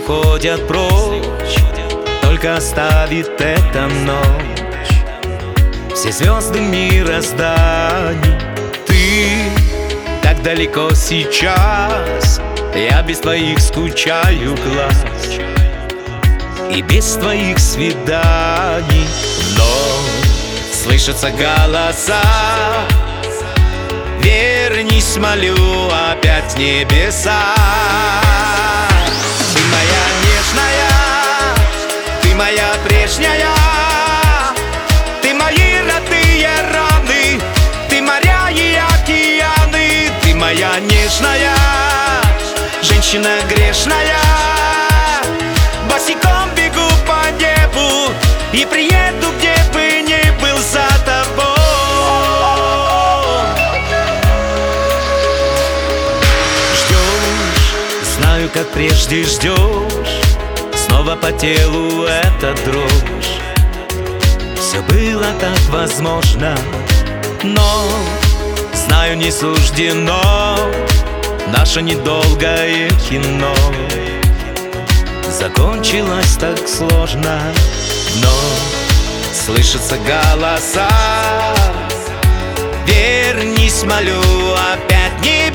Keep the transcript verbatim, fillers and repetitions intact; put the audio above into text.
уходят прочь, только оставит эта ночь все звезды мирозданий. Ты так далеко сейчас, я без твоих скучаю глаз и без твоих свиданий. Вновь слышатся голоса, вернись, молю, опять в небеса. Ты моя нежная, ты моя прежняя, ты мои родные раны, ты моря и океаны. Ты моя нежная, женщина грешная, босиком бегу по небу и приеду, где бы ни был, за тобой. Ждешь, знаю, как прежде ждешь, снова по телу эта дрожь. Все было так возможно, но знаю, не суждено наше недолгое кино. Закончилось так сложно, но слышатся голоса, вернись, молю, опять не